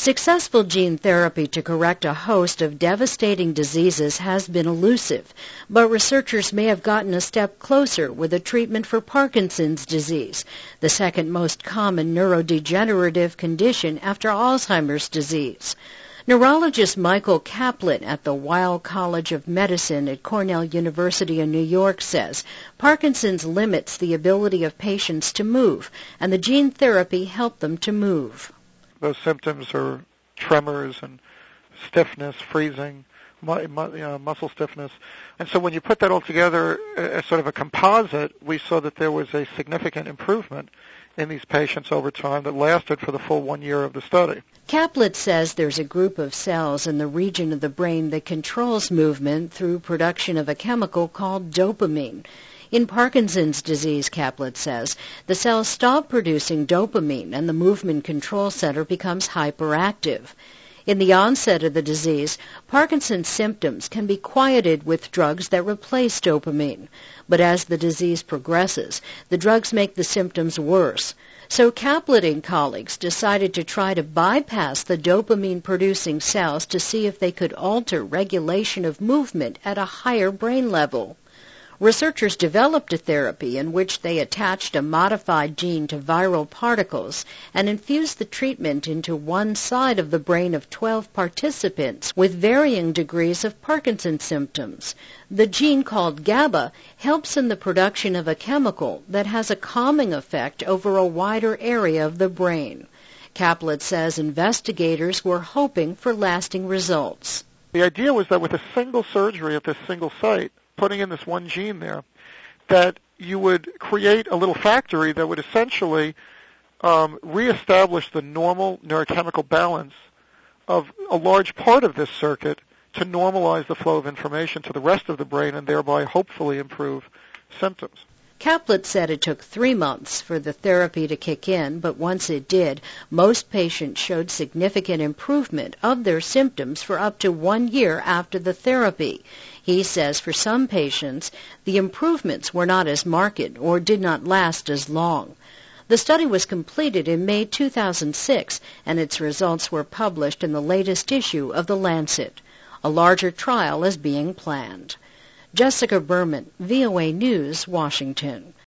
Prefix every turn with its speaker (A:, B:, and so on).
A: Successful gene therapy to correct a host of devastating diseases has been elusive, but researchers may have gotten a step closer with a treatment for Parkinson's disease, the second most common neurodegenerative condition after Alzheimer's disease. Neurologist Michael Kaplan at the Weill College of Medicine at Cornell University in New York says Parkinson's limits the ability of patients to move, and the gene therapy helped them to move.
B: Those symptoms are tremors and stiffness, freezing, muscle stiffness. And so when you put that all together as sort of a composite, we saw that there was a significant improvement in these patients over time that lasted for the full 1 year of the study.
A: Kaplan says there's a group of cells in the region of the brain that controls movement through production of a chemical called dopamine. In Parkinson's disease, Kaplan says, the cells stop producing dopamine and the movement control center becomes hyperactive. In the onset of the disease, Parkinson's symptoms can be quieted with drugs that replace dopamine. But as the disease progresses, the drugs make the symptoms worse. So Kaplan and colleagues decided to try to bypass the dopamine-producing cells to see if they could alter regulation of movement at a higher brain level. Researchers developed a therapy in which they attached a modified gene to viral particles and infused the treatment into one side of the brain of 12 participants with varying degrees of Parkinson's symptoms. The gene called GABA helps in the production of a chemical that has a calming effect over a wider area of the brain. Kaplan says investigators were hoping for lasting results.
B: The idea was that with a single surgery at this single site, putting in this one gene there, that you would create a little factory that would essentially reestablish the normal neurochemical balance of a large part of this circuit to normalize the flow of information to the rest of the brain and thereby hopefully improve symptoms.
A: Kaplan said it took 3 months for the therapy to kick in, but once it did, most patients showed significant improvement of their symptoms for up to 1 year after the therapy. He says for some patients, the improvements were not as marked or did not last as long. The study was completed in May 2006, and its results were published in the latest issue of The Lancet. A larger trial is being planned. Jessica Berman, VOA News, Washington.